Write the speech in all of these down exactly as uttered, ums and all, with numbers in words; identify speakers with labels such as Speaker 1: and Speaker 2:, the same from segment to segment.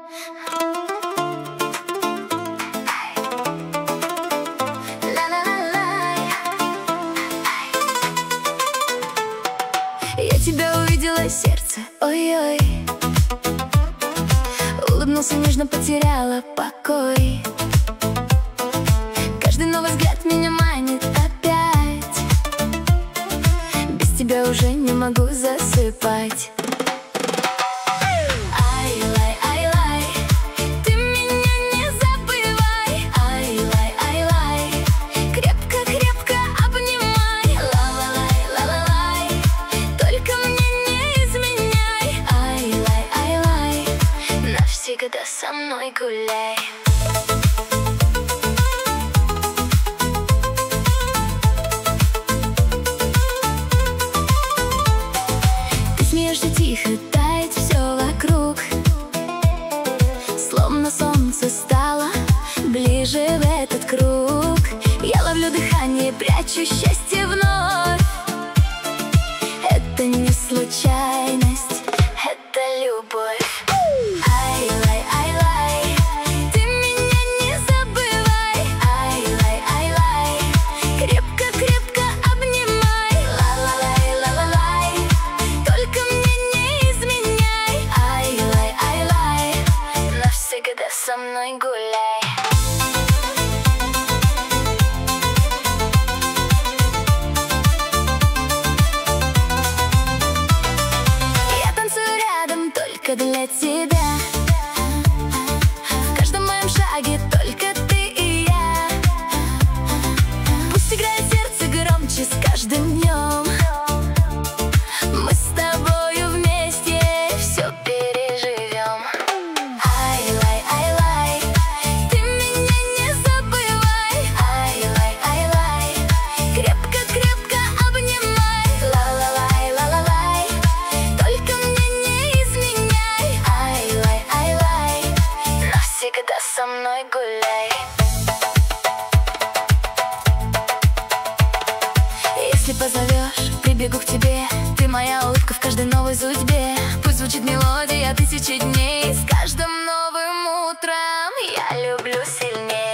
Speaker 1: Я тебя увидела, сердце, ой-ой. Улыбнулся нежно, потеряла покой. Каждый новый взгляд меня манит опять. Без тебя уже не могу засыпать. Когда со мной гуляй. Ты смеешься тихо, тает все вокруг. Словно солнце стало ближе в этот круг. Я ловлю дыхание, прячу счастье вновь. Это не случайность, это любовь. Со мной гуляй. Я танцую рядом только для тебя. В каждом моем шаге только ты и я. Пусть играет сердце громче с каждым днем. Мы с тобою вместе все переживем. Со мной гуляй. Если позовешь, прибегу к тебе. Ты моя улыбка в каждой новой судьбе. Пусть звучит мелодия тысячи дней. С каждым новым утром я люблю сильней.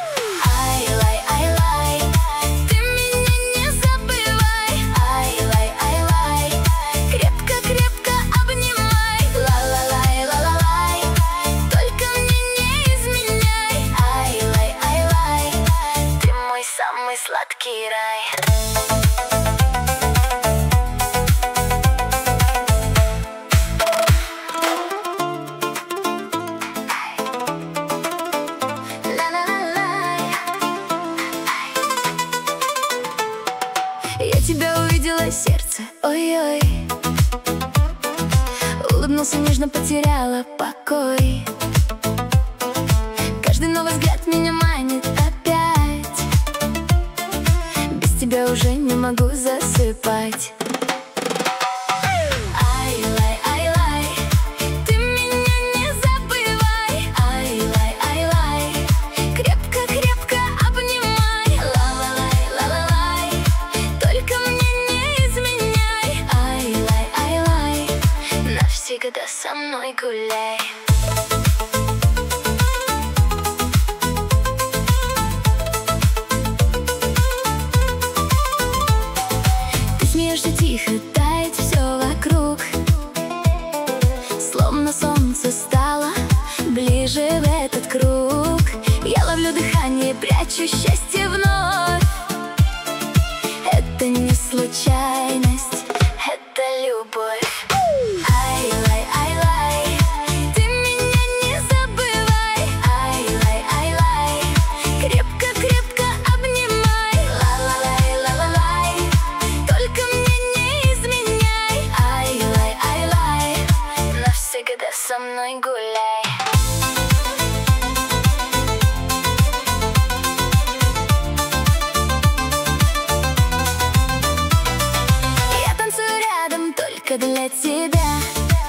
Speaker 1: Сладкий рай. Я тебя увидела, сердце, ой-ой. Улыбнулся нежно, потеряла покой. Каждый новый взгляд меня манит опять. Без тебя уже не могу засыпать. Когда со мной гуляй. Ты смеешься тихо, тает все вокруг. Словно солнце стало ближе в этот круг. Я ловлю дыхание, прячу счастье вновь. Это не случайность, это любовь. Со мной гуляй. Я танцую рядом только для тебя.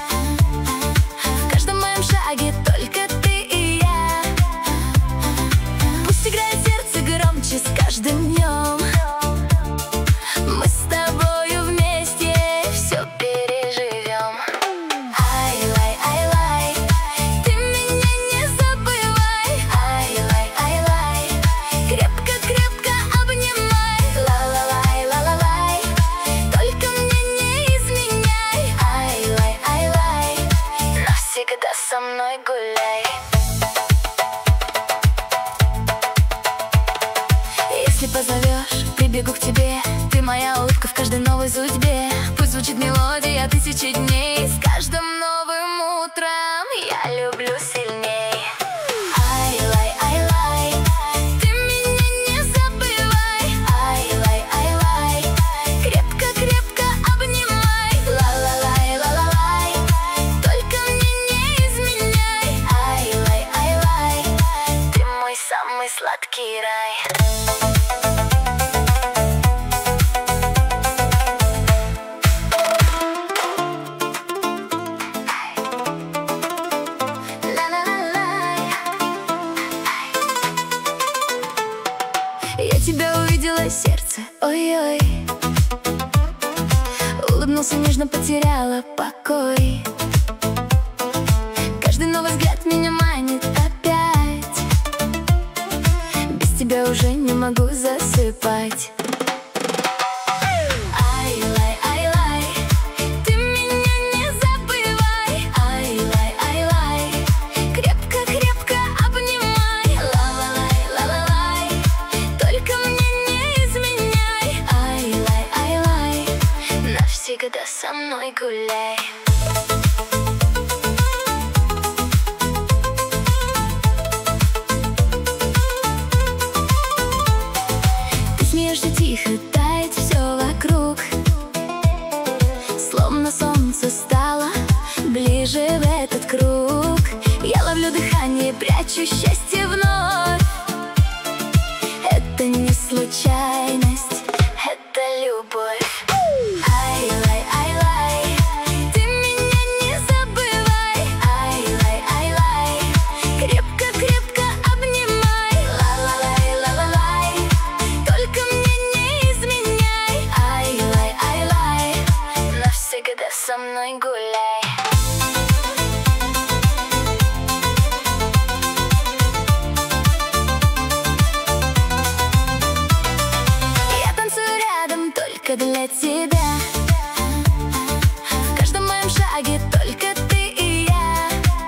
Speaker 1: В каждом моем шаге только ты и я. Пусть играет сердце громче с каждым днем. Мы с тобою вместе все переживем. Ты со мной гуляй. Если позовешь, прибегу к тебе. Ты моя улыбка в каждой новой судьбе. Пусть звучит мелодия тысячи дней. С каждым новым утром я люблю сильней. Ай-лай, ай-лай, ты меня не забывай. Ай-лай, ай-лай, крепко-крепко обнимай. Ла-ла-лай, ла-ла-лай, только мне не изменяй. Ай-лай, ай-лай, ты мой самый сладкий рай. Я тебя увидела, сердце, ой-ой. Улыбнулся нежно, потеряла покой. Каждый новый взгляд меня манит опять. Без тебя уже не могу засыпать. Ай-лай, ай-лай, ты меня не забывай. Ай-лай, ай-лай, крепко-крепко обнимай. Ла-ла-лай, ла-ла-лай, только мне не изменяй. Ай-лай, ай-лай, навсегда со мной гуляй. Ты смеешься тихо, тает все вокруг. Словно солнце стало ближе в этот круг. Я ловлю дыхание, прячу счастье вновь. Это не случайность, это любовь. Ай-лай, ай-лай, ты меня не забывай. Ай-лай, ай-лай, крепко-крепко обнимай. Ла-ла-лай, ла-ла-лай, только мне не изменяй. Ай-лай, ай-лай, навсегда со мной гуляй. Для тебя в каждом моем шаге только ты и я.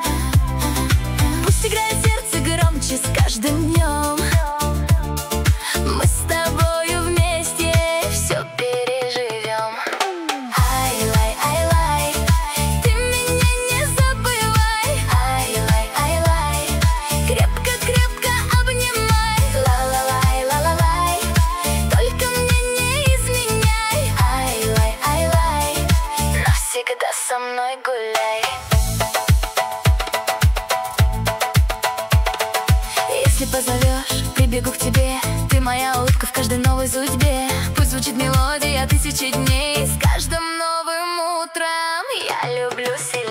Speaker 1: Пусть играет сердце громче с каждым днем. Мы с тобою вместе все переживем. Ай-лай, ай-лай, ты меня не забывай. Ай-лай, ай-лай, крепко-крепко обнимай. Ла-ла-лай, ла-ла-лай, только мне не изменяй. Ай-лай, ай-лай, навсегда со мной гуляй. Если позовешь, прибегу к тебе. Ты моя улыбка в каждой новой судьбе. Пусть звучит мелодия тысячи дней. С каждым новым утром я люблю себя.